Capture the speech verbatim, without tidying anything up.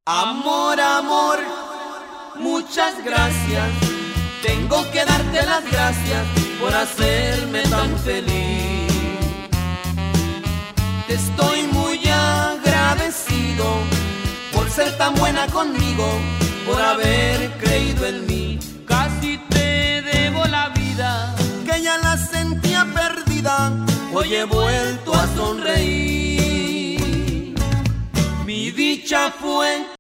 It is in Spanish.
Amor, amor, muchas gracias. Tengo que darte las gracias por hacerme tan feliz. Te estoy muy agradecido por ser tan buena conmigo, por haber creído en mí. Casi te debo la vida, que ya la sentía perdida, hoy he vuelto a sonreír. Mi dicha fue